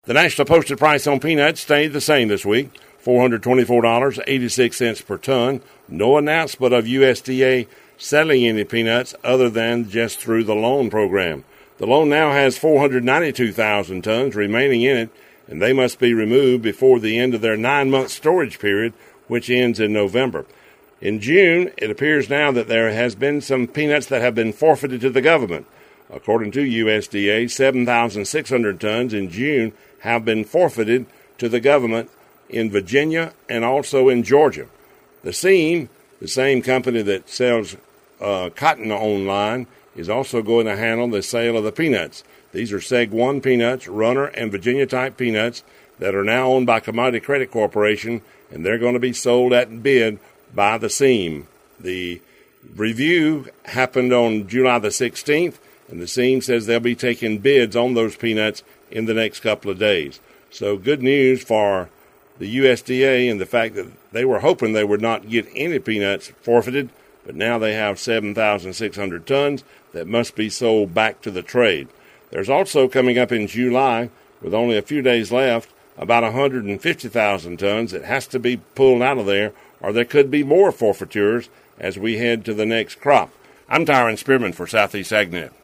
The national posted price on peanuts stayed the same this week, $424.86 per ton. No announcement of USDA selling any peanuts other than just through the loan program. The loan now has 492,000 tons remaining in it, and they must be removed before the end of their 9-month storage period, which ends in November. In June, it appears now that there has been some peanuts that have been forfeited to the government. According to USDA, 7,600 tons in June have been forfeited to the government in Virginia and also in Georgia. The Seam, the same company that sells cotton online, is also going to handle the sale of the peanuts. These are Seg 1 peanuts, Runner, and Virginia-type peanuts that are now owned by Commodity Credit Corporation, and they're going to be sold at bid by the Seam. The review happened on July the 16th, and the Seam says they'll be taking bids on those peanuts in the next couple of days. So good news for the USDA and the fact that they were hoping they would not get any peanuts forfeited, but now they have 7,600 tons that must be sold back to the trade. There's also coming up in July, with only a few days left, about 150,000 tons that has to be pulled out of there, or there could be more forfeitures as we head to the next crop. I'm Tyron Spearman for Southeast AgNet.